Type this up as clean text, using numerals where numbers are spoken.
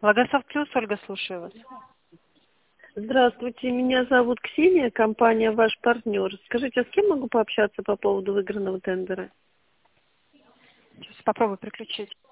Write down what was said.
Логософт Плюс, Ольга, слушаю вас. Здравствуйте, меня зовут Ксения, компания «Ваш партнер». Скажите, а с кем могу пообщаться по поводу выигранного тендера? Сейчас попробую переключить.